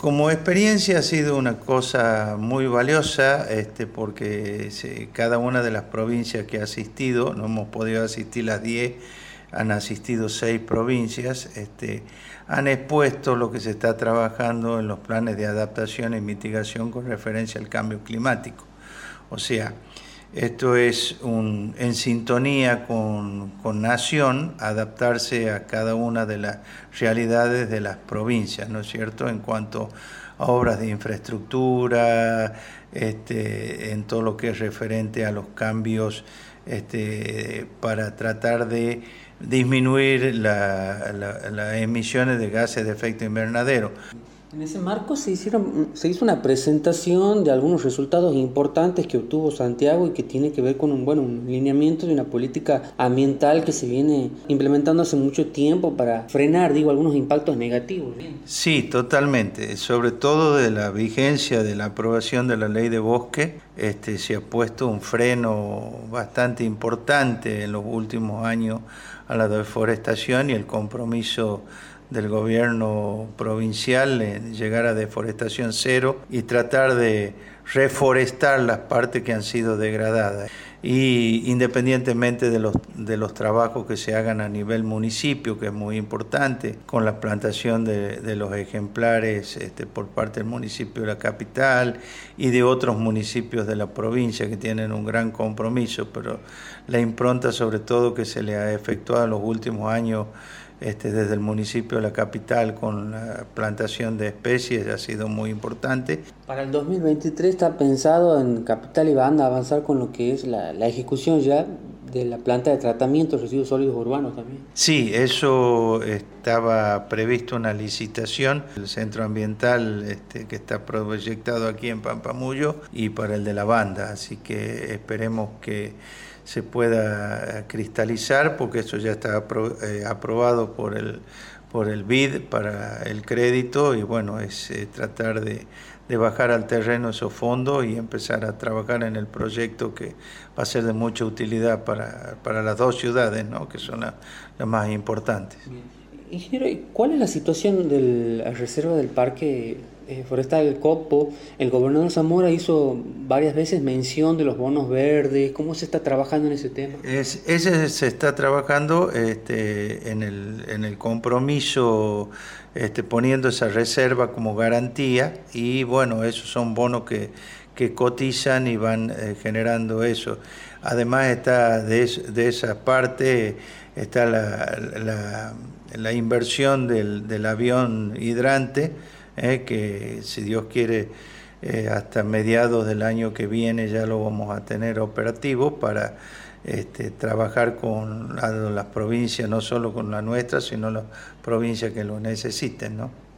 Como experiencia ha sido una cosa muy valiosa, porque cada una de las provincias que ha asistido, no hemos podido asistir las 10, han asistido 6 provincias, han expuesto lo que se está trabajando en los planes de adaptación y mitigación con referencia al cambio climático. O sea, esto es en sintonía con Nación, adaptarse a cada una de las realidades de las provincias, ¿no es cierto?, en cuanto a obras de infraestructura, en todo lo que es referente a los cambios, para tratar de disminuir las emisiones de gases de efecto invernadero. En ese marco se hizo una presentación de algunos resultados importantes que obtuvo Santiago y que tiene que ver con un lineamiento de una política ambiental que se viene implementando hace mucho tiempo para frenar, algunos impactos negativos. Sí, totalmente. Sobre todo de la vigencia de la aprobación de la Ley de Bosque, se ha puesto un freno bastante importante en los últimos años a la deforestación y el compromiso del gobierno provincial en llegar a deforestación cero y tratar de reforestar las partes que han sido degradadas. Y independientemente de los trabajos que se hagan a nivel municipio, que es muy importante, con la plantación de los ejemplares por parte del municipio de la capital y de otros municipios de la provincia que tienen un gran compromiso, pero la impronta sobre todo que se le ha efectuado en los últimos años desde el municipio de la capital con la plantación de especies ha sido muy importante. Para el 2023 está pensado en Capital y Banda avanzar con lo que es la ejecución ya de la planta de tratamiento de residuos sólidos urbanos también. Sí, eso estaba previsto una licitación, el centro ambiental que está proyectado aquí en Pampamullo y para el de la Banda, así que esperemos que se pueda cristalizar porque eso ya está aprobado por el BID para el crédito y bueno, es tratar de bajar al terreno esos fondos y empezar a trabajar en el proyecto que va a ser de mucha utilidad para las dos ciudades, ¿no?, que son las más importantes. Ingeniero, ¿cuál es la situación de la reserva del Parque Forestal del Copo? El gobernador Zamora hizo varias veces mención de los bonos verdes. ¿Cómo se está trabajando en ese tema? Ese se está trabajando en el compromiso, poniendo esa reserva como garantía y bueno, esos son bonos que cotizan y van generando eso. Además está de esa parte está la inversión del avión hidrante, que si Dios quiere hasta mediados del año que viene ya lo vamos a tener operativo para trabajar con las provincias, no solo con la nuestra, sino las provincias que lo necesiten, ¿no?